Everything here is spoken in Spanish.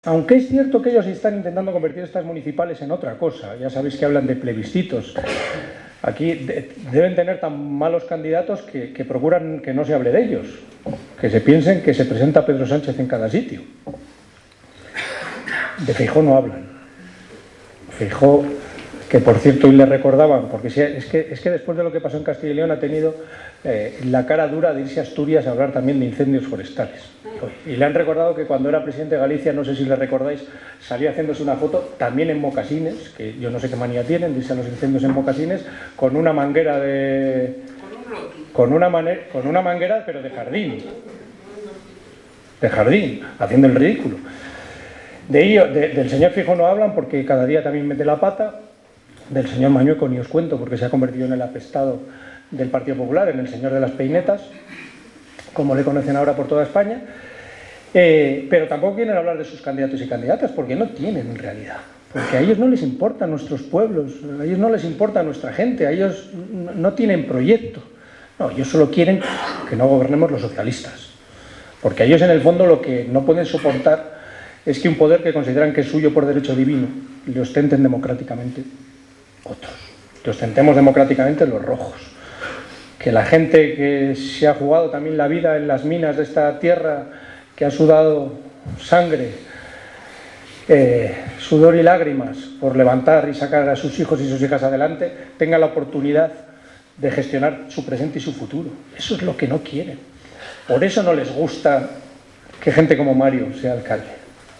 Aunque es cierto que ellos están intentando convertir estas municipales en otra cosa. Ya sabéis que hablan de plebiscitos. Aquí deben tener tan malos candidatos que procuran que no se hable de ellos, que se piensen que se presenta Pedro Sánchez en cada sitio. De Feijóo no hablan. Feijóo, que por cierto hoy le recordaban, porque es que después de lo que pasó en Castilla y León ha tenido la cara dura de irse a Asturias a hablar también de incendios forestales. Y le han recordado que cuando era presidente de Galicia, no sé si le recordáis, salía haciéndose una foto también en mocasines, que yo no sé qué manía tienen, dice a los incendios en mocasines, con una manguera de... Con una manguera, pero de jardín. De jardín, haciendo el ridículo. Del señor Feijóo no hablan porque cada día también mete la pata. Del señor Mañueco ni os cuento porque se ha convertido en el apestado del Partido Popular, en el señor de las peinetas, como le conocen ahora por toda España. Pero tampoco quieren hablar de sus candidatos y candidatas porque no tienen en realidad. Porque a ellos no les importan nuestros pueblos, a ellos no les importa nuestra gente, a ellos no tienen proyecto. No, ellos solo quieren que no gobernemos los socialistas. Porque a ellos en el fondo lo que no pueden soportar es que un poder que consideran que es suyo por derecho divino le ostenten democráticamente otros. Le ostentemos democráticamente los rojos. Que la gente que se ha jugado también la vida en las minas de esta tierra, que ha sudado sangre, sudor y lágrimas por levantar y sacar a sus hijos y sus hijas adelante, tenga la oportunidad de gestionar su presente y su futuro. Eso es lo que no quieren. Por eso no les gusta que gente como Mario sea alcalde.